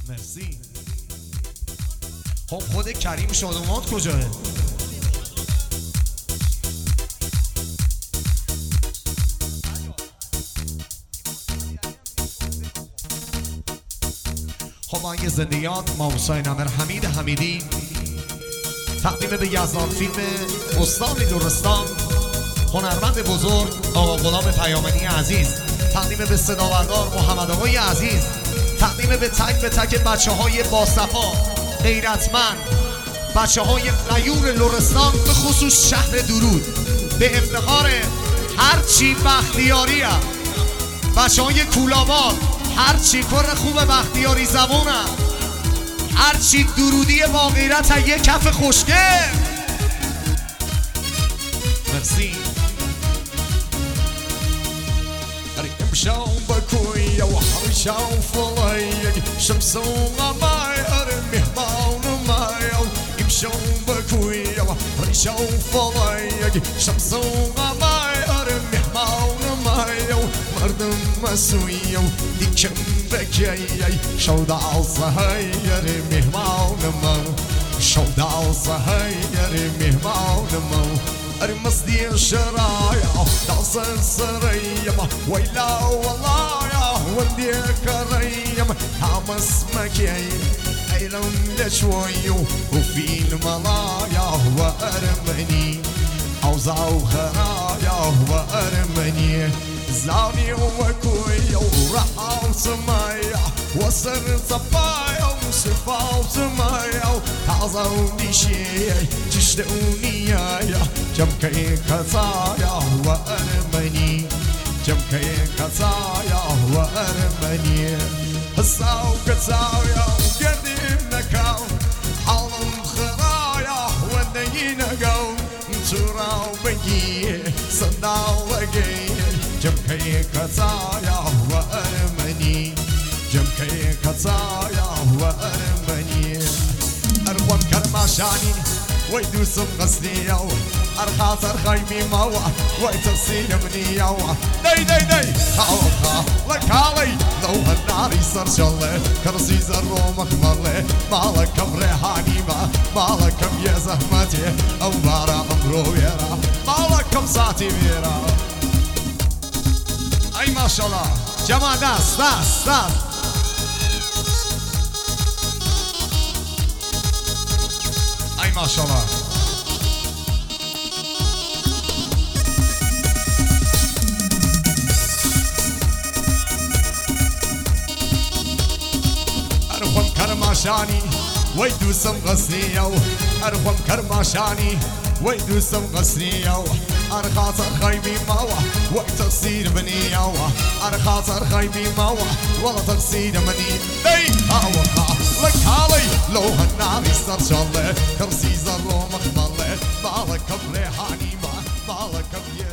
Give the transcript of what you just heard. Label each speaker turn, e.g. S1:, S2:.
S1: مرسی. خب خود کریم شادومات کجاه؟ خب آهنگ زندگیات ما حسین امیر حمید حمیدی تقدیم به یزدان فیلم استان لرستان، هنرمند بزرگ آقا غلام پیامنی عزیز، تقدیم به صداوردار محمد آقای عزیز، تقدیم به تک بچه های باصفا غیرتمند، بچه های غیور لرستان، به خصوص شهر درود، به افتخار هرچی بختیاری هم بچه های کولاباد، هرچی کر خوب بختیاری زبون هم، هرچی درودی با غیرت هم، یه کف خوشگل. مرسی.
S2: امشام بكوية وحرشام فلايق شمس وغماي مهمان ماي امشام بكوية وحرشام فلايق شمس وغماي مهمان ماي مردم مسوية وديكم بكيي شودا صهير مهمان ماي شودا صهير مهمان ماي المصدي الشرايع دعس السريم ويلا والله ودي كريم حمس مكي ايلم لشوي وفي الملايا وارمني اوزاو خرايا وارمني زاني وكوي وراح سمايا وصر صبايا وصفا سمايا تعظوني شيء تشتقوني يا جم كي خزايا وارمني جم كي خزايا وارمني هساو كزايا وقديم نكاو حالم خرايا ودينا قو تراو بقي صداو بقي جم كي خزايا وارمني جم كي خزايا وارمني ارقم كرماشاني ويدوسم غسلي يو ارخاصر خيمي موا ويتصير مني يو دي خاوخا لكالي لو النار يصير شله كرسي زرو مخمله مالكم ريحاني مالكم يا زحمتي او بارا امرو يرا مالكم ساعتي بيرا.
S1: اي ما شاء الله جماعة دست اي ما شاء الله.
S2: ارخم كرماشاني ويدوسم غسليو ارخم كرماشاني ويدوسم غسليو ارخاصر خيمي موا وتصير بني يوا ارخاصر خيمي موا ولا تصير مني اي اوقع لك حالي لو هالنار يصير شله كرسي زرو مخمله مالك بريحاني مالك